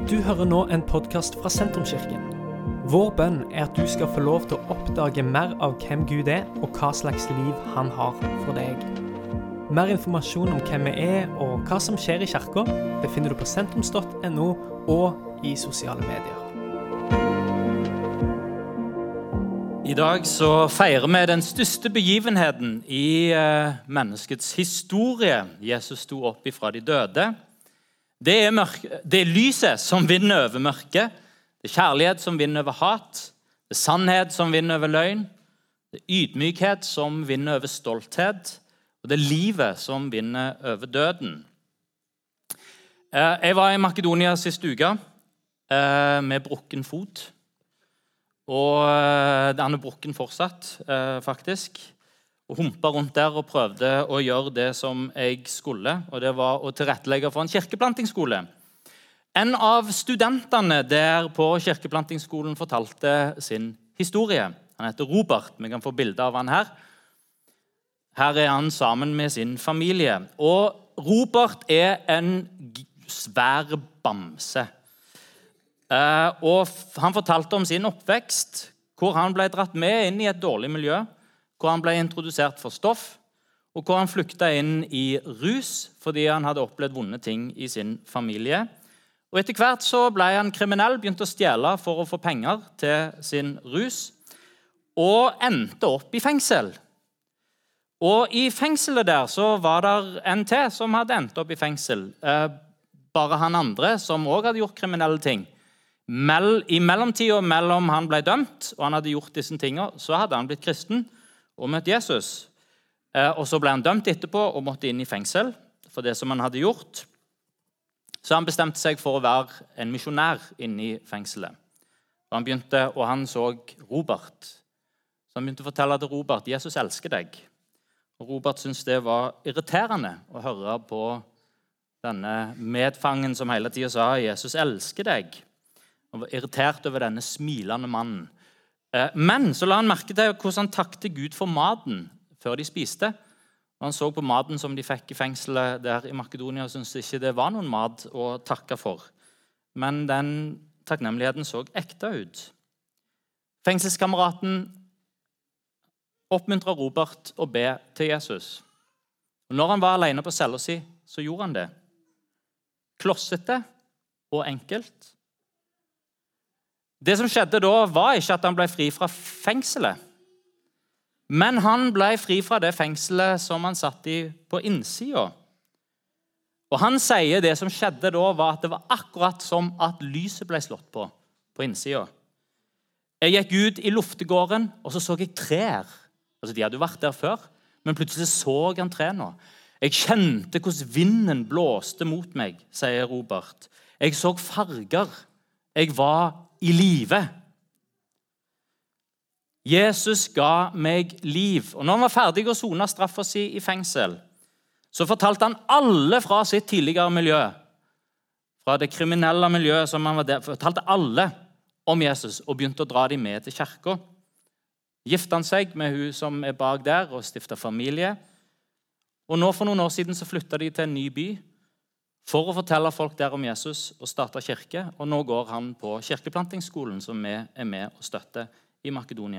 Du hører nå en podcast fra Sentrumskirken. Vår bønn at du skal få lov til å oppdage mer av hvem Gud og hva slags liv han har for deg. Mer informasjon om hvem vi og hva som skjer i kirken, befinner du på sentrums.no og i sosiale medier. I dag så feirer vi den største begivenheten i menneskets historie. Jesus sto opp ifra de døde. Det er lyset som vinner over mørket. Det er kjærlighet som vinner over hat. Det er sannhet som vinner over løgn. Det er ydmykhet som vinner over stolthet. Og det er livet som vinner over døden. Jeg var i Makedonia siste uke med brukken fot. Og den er brukken fortsatt, faktisk. Og humpet rundt der og prøvde å gjøre det som jeg skulle, og det var å tilrettelegge for en kirkeplantingsskole. En av studentene der på kirkeplantingsskolen fortalte sin historie. Han heter Robert, vi kan få bilde av han her. Her er han sammen med sin familie. Og Robert er en svær bamse. Og han fortalte om sin oppvekst, hvor han ble dratt med inn i et dårlig miljø, hvor han ble introdusert for stoff, og hvor han flyktet inn i rus fordi han hadde opplevd vonde ting i sin familie. Og etter hvert så ble han kriminell, begynte å stjele for å få penger til sin rus, og endte opp i fengsel. Og i fengselet der så var det en til som hadde endt opp i fengsel. Bare han andre som også hadde gjort kriminelle ting. I mellomtiden mellom han ble dømt, og han hadde gjort disse tingene, så hadde han blitt kristen og møtt Jesus. Og så ble han dømt etterpå og måtte inn i fengsel for det som han hadde gjort. Så han bestemte seg for å være en misjonær inne i fengselet. Og han så Robert. Så han begynte å fortelle til Robert, Jesus elsker deg. Og Robert syntes det var irriterende å høre på denne medfangen som hele tiden sa, Jesus elsker deg. Han var irritert over denne smilende mannen. Men så la han merke til hvordan han takket Gud for maten før de spiste. Og han så på maten som de fikk i fengselet der i Makedonia, og syntes ikke det var noen mat å takke for. Men den takknemligheten så ekte ut. Fengselskameraten oppmuntret Robert å be til Jesus. Og når han var alene på cella si, så gjorde han det. Klossete og enkelt. Det som skjedde da var ikke at han ble fri fra fengselet, men han ble fri fra det fengselet som han satt i på innsiden. Og han sier det som skjedde da var at det var akkurat som at lyset ble slått på innsiden. Jeg gikk ut i luftegården, og så jeg trær. Altså, de hadde jo vært der før, men plutselig så han trærne. Jeg kjente hvordan vinden blåste mot meg, sier Robert. Jeg så farger. Jeg var i live. Jesus ga meg liv. Og når han var ferdig å sone straffa si i fengsel, så fortalte han alle fra sitt tidligere miljø, fra det kriminelle miljøet som han var der, fortalte alle om Jesus og begynte å dra dem med til kirken. Gifte han seg med hun som er bak der og stiftet familie. Og nå for noen år siden så flyttet de til en ny by for å fortelle folk der om Jesus og starte kirke, og nå går han på kirkeplantingsskolen som vi er med og støtter i Makedonia.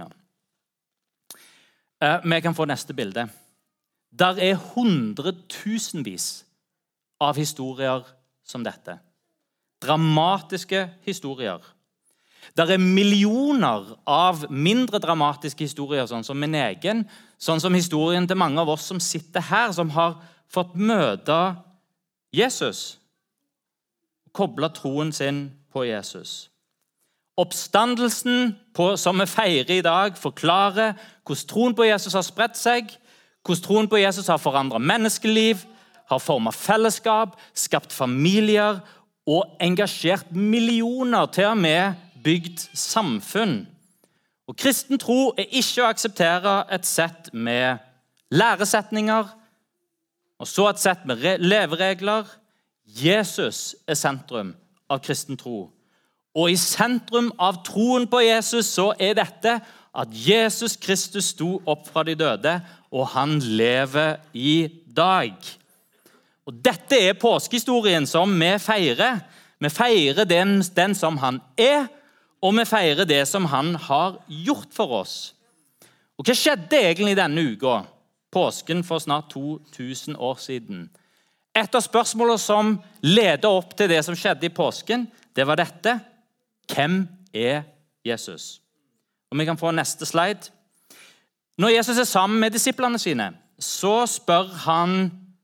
Vi kan få neste bilde. Der er hundretusenvis av historier som dette. Dramatiske historier. Der er millioner av mindre dramatiske historier, sånn som min egen, sånn som historien til mange av oss som sitter her, som har fått møte Jesus, koblet troen sin på Jesus. Oppstandelsen som vi feirer i dag forklarer hvordan troen på Jesus har spredt seg, hvordan troen på Jesus har forandret menneskeliv, har formet fellesskap, skapt familier og engasjert millioner til og med bygd samfunn. Og kristen tro er ikke å akseptere et sett med læresetninger, og så et sett med leveregler. Jesus er sentrum av kristen tro. Og i sentrum av troen på Jesus så er dette at Jesus Kristus sto opp fra de døde, og han lever i dag. Og dette er påskehistorien som vi feirer. Vi feirer den som han og vi feirer det som han har gjort for oss. Og hva skjedde egentlig denne uka? Påsken for snart 2000 år siden. Et av spørsmålene som leder opp til det som skjedde i påsken, det var dette. Hvem er Jesus? Og vi kan få neste slide. Når Jesus er sammen med disiplene sine, så spør han,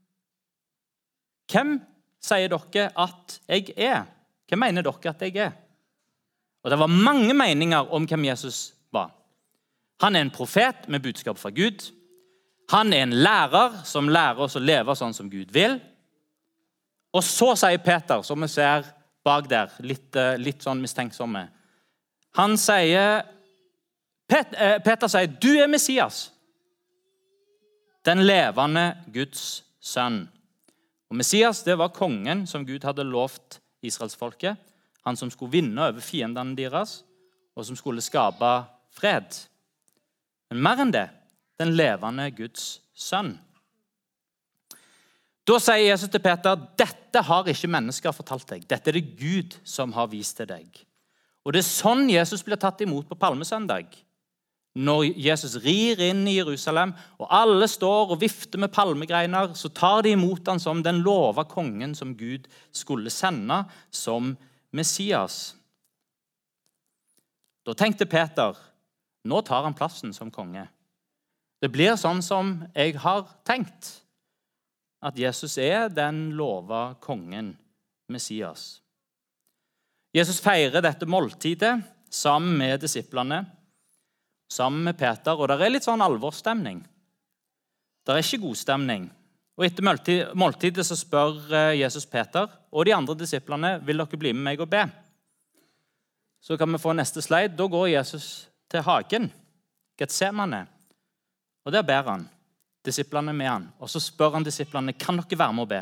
hvem sier dere at jeg er? Hvem mener dere at jeg er? Og det var mange meninger om hvem Jesus var. Han er en profet med budskap fra Gud. Han er en lærer som lærer oss å leve sånn som Gud vil. Og så sier Peter, som vi ser bak der, litt sånn mistenksomme. Peter sier, du er Messias, den levende Guds sønn. Og Messias, det var kongen som Gud hadde lovt Israelsfolket. Han som skulle vinne over fiendene deres, og som skulle skape fred. Men mer enn det, den levende Guds sønn. Da sier Jesus til Peter, dette har ikke mennesker fortalt deg. Dette er det Gud som har vist til deg. Og det er sånn Jesus blir tatt imot på Palmesøndag. Når Jesus rir inn i Jerusalem, og alle står og vifter med palmegreiner, så tar de imot han som den lova kongen som Gud skulle sende som Messias. Da tenkte Peter, nå tar han plassen som konge. Det blir sånn som jeg har tenkt, at Jesus er den lova kongen, Messias. Jesus feirer dette måltidet sammen med disiplene, sammen med Peter, og det er litt sånn alvorsstemning. Det er ikke god stemning. Og etter måltidet så spør Jesus Peter og de andre disiplene, vil dere bli med meg og be? Så kan vi få neste slide. Da går Jesus til hagen, Getsemane, og der ber han disiplene med han. Og så spør han disiplene, kan dere være med og be?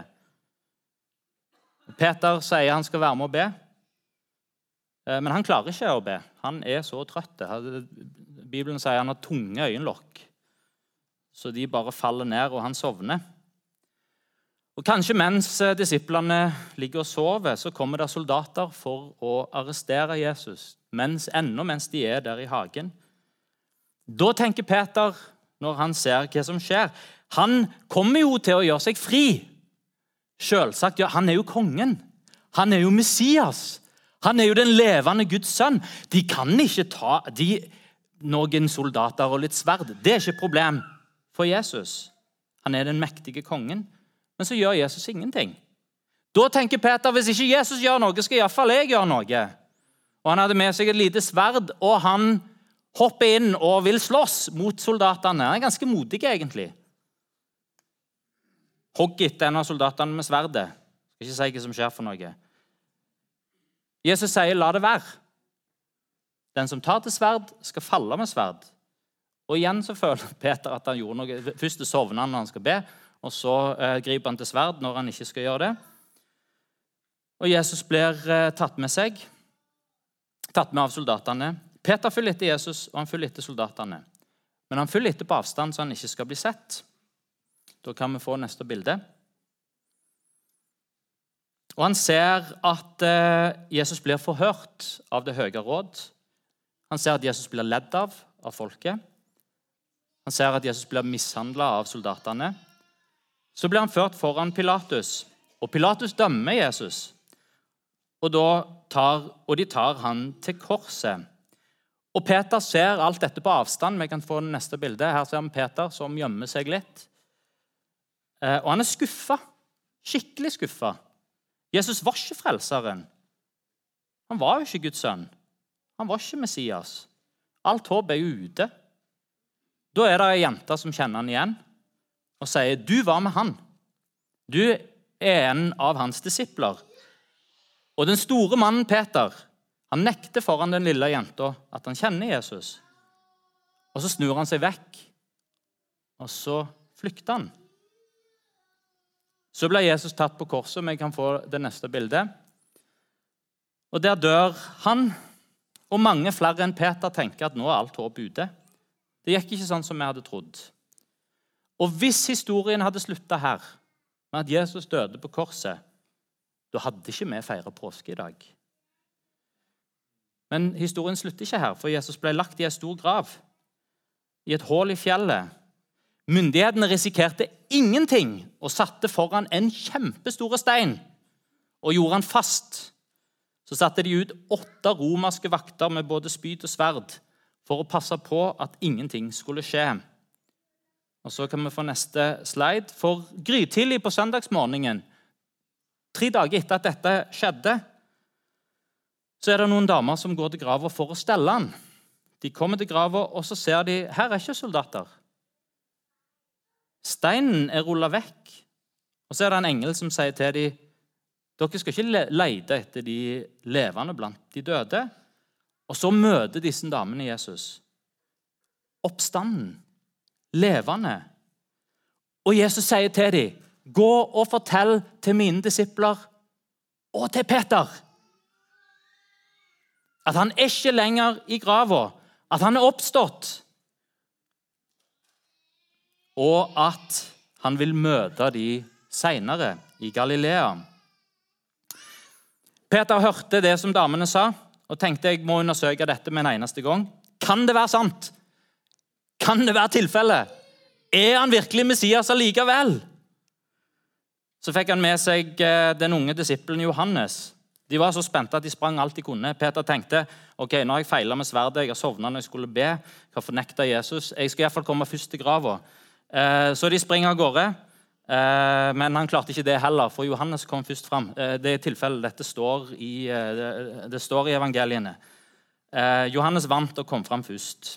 Peter sier han skal være med og be, men han klarer ikke å be. Han er så trøtt. Bibelen sier han har tunge øyenlokk, så de bare faller ned, og han sovner. Og kanskje mens disiplene ligger og sover, så kommer det soldater for å arrestere Jesus, mens de er der i hagen. Da tenker Peter, når han ser hva som skjer, han kommer jo til å gjøre seg fri. Selvsagt, ja, han er jo kongen. Han er jo Messias. Han er jo den levende Guds sønn. De kan ikke ta noen soldater og litt sverd. Det er ikke et problem for Jesus. Han er den mektige kongen. Men så gjør Jesus ingenting. Da tenker Peter, hvis ikke Jesus gjør noe, skal i hvert fall jeg gjøre noe. Og han hadde med seg et lite sverd, og han hopper inn og vil slåss mot soldatene. Han er ganske modig, egentlig. Hogg etter en av soldatene med sverdet. Skal ikke si hva som skjer for noe. Jesus sier, la det være. Den som tar til sverd, skal falle med sverd. Og igjen så føler Peter at han gjorde noe. Først sovner han når han skal be, og så griper han til sverd når han ikke skal gjøre det. Og Jesus blir tatt med av soldatene. Peter følger etter Jesus, og han følger etter soldatene. Men han følger etter på avstand, så han ikke skal bli sett. Da kan vi få neste bilde. Og han ser at Jesus blir forhørt av det høye råd. Han ser at Jesus blir ledd av folket. Han ser at Jesus blir mishandlet av soldatene. Så blir han ført foran Pilatus, og Pilatus dømmer Jesus. Og de tar han til korset. Og Peter ser alt dette på avstand. Vi kan få neste bilde. Her ser vi Peter som gjemmer seg litt. Og han er skuffet. Skikkelig skuffet. Jesus var ikke frelseren. Han var jo ikke Guds sønn. Han var ikke Messias. Alt håp er jo ute. Da er det en jente som kjenner han igjen og sier, du var med han. Du er en av hans disipler. Og den store mannen Peter, han nekter foran den lille jenta at han kjenner Jesus. Og så snur han seg vekk, og så flykter han. Så ble Jesus tatt på korset, og vi kan få det neste bildet. Og der dør han, og mange flere enn Peter tenker at nå er alt håp ute. Det gikk ikke sånn som vi hadde trodd. Og hvis historien hadde sluttet her, med at Jesus døde på korset, Da hadde ikke vi feiret påske i dag. Men historien slutter ikke her, for Jesus ble lagt i en stor grav, i et hål i fjellet. Myndighetene risikerte ingenting og satte foran en kjempestor stein og gjorde han fast. Så satte de ut 8 romerske vakter med både spyd og sverd for å passe på at ingenting skulle skje. Og så kan vi få neste slide. For grytidlig på søndagsmorgenen, 3 dager etter at dette skjedde, så er det noen damer som går til grava for å stelle han. De kommer til grava, og så ser de, her er ikke soldater. Steinen er rullet vekk. Og så er det en engel som sier til dem, dere skal ikke lete etter de levende blant de døde. Og så møter disse damene Jesus. Oppstanden. Levende. Og Jesus sier til dem, gå og fortell til mine disipler og til Peter at han er ikke lenger i grava, at han er oppstått, og at han vil møte de senere i Galilea. Peter hørte det som damene sa, og tenkte jeg må undersøke dette med en eneste gang. Kan det være sant? Kan det være tilfelle? Er han virkelig Messias allikevel? Så fikk han med seg den unge disippelen Johannes. De var så spente at de sprang alt de kunne. Peter tenkte, ok, nå har jeg feilet med sverdet, jeg har sovnet når jeg skulle be, jeg har fornektet Jesus, jeg skal i hvert fall komme først til grava. Så de springer av gårde, men han klarte ikke det heller, for Johannes kom først frem. Det er tilfellet, dette står i evangeliene. Johannes vant og kom frem først.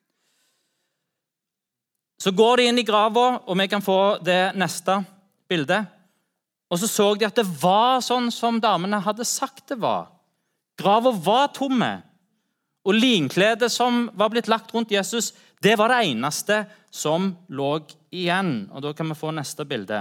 Så går de inn i grava, og vi kan få det neste bildet. Og så de at det var sånn som damene hadde sagt det var. Grava var tomme, og linkledet som var blitt lagt rundt Jesus, det var det eneste som lå igjen. Og da kan vi få neste bilde.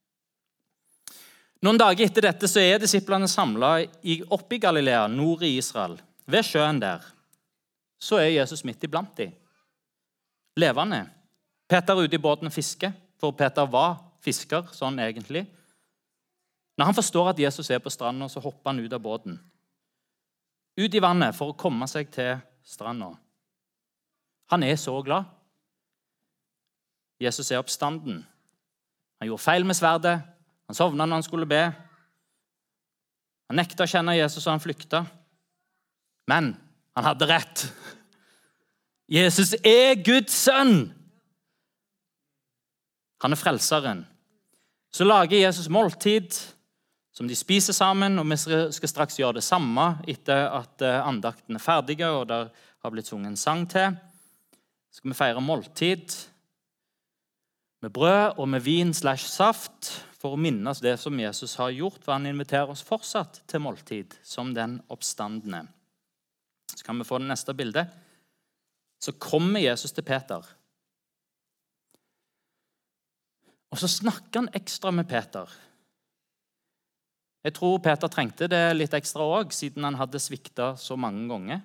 Noen dager etter dette så er disiplene samlet oppe i Galilea, nord i Israel, ved sjøen der. Så er Jesus midt iblant dem, levende. Peter er ute i båten og fisker, for Peter var fisker, sånn egentlig. Når han forstår at Jesus er på stranden, så hopper han ut av båten. Ut i vannet for å komme seg til stranden. Han er så glad. Jesus er oppstanden. Han gjorde feil med sverdet. Han sovnet når han skulle be. Han nektet å kjenne Jesus, og han flyktet. Men han hadde rett. Jesus er Guds sønn. Han er frelseren. Så lager Jesus måltid som de spiser sammen, og vi skal straks gjøre det samme etter at andakten er ferdige, og der har blitt sunget en sang til. Så skal vi feire måltid med brød og med vin/saft for å minnes det som Jesus har gjort, for han inviterer oss fortsatt til måltid som den oppstandende. Så kan vi få det neste bildet. Så kommer Jesus til Peter. Og så snakker han ekstra med Peter. Jeg tror Peter trengte det litt ekstra også, siden han hadde sviktet så mange ganger.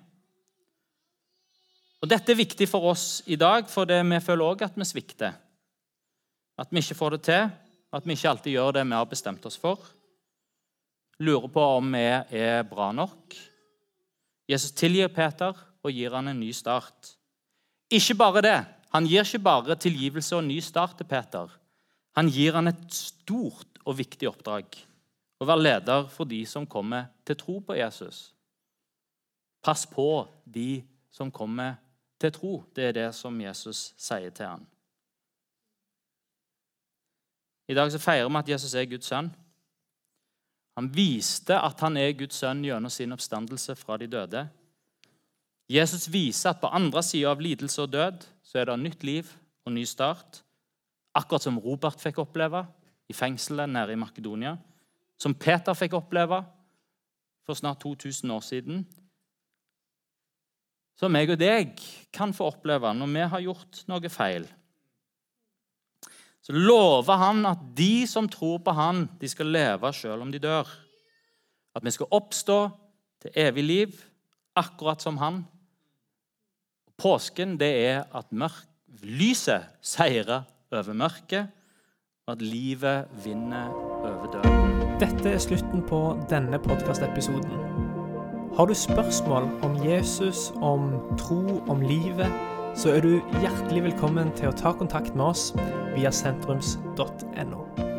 Og dette er viktig for oss i dag, for vi føler også at vi svikter. At vi ikke får det til, at vi ikke alltid gjør det vi har bestemt oss for. Lurer på om vi er bra nok. Jesus tilgir Peter og gir han en ny start. Ikke bare det. Han gir ikke bare tilgivelse og ny start til Peter. Han gir han et stort og viktig oppdrag. Å være leder for de som kommer til tro på Jesus. Pass på de som kommer til tro. Det er det som Jesus sier til han. I dag så feirer vi at Jesus er Guds sønn. Han viste at han er Guds sønn gjennom sin oppstandelse fra de døde. Jesus viser at på andre siden av lidelse og død så er det nytt liv og ny start. Akkurat som Robert fikk oppleve i fengselet nede i Makedonia. Som Peter fikk oppleve for snart 2000 år siden. Som jeg og deg kan få oppleve når vi har gjort noe feil. Så lover han at de som tror på han, de skal leve selv om de dør. At vi skal oppstå til evig liv, akkurat som han. Påsken, det er at lyset seirer over mørket, og at livet vinner over døden. Dette er slutten på denne podcast-episoden. Har du spørsmål om Jesus, om tro, om livet, så er du hjertelig velkommen til å ta kontakt med oss via sentrums.no.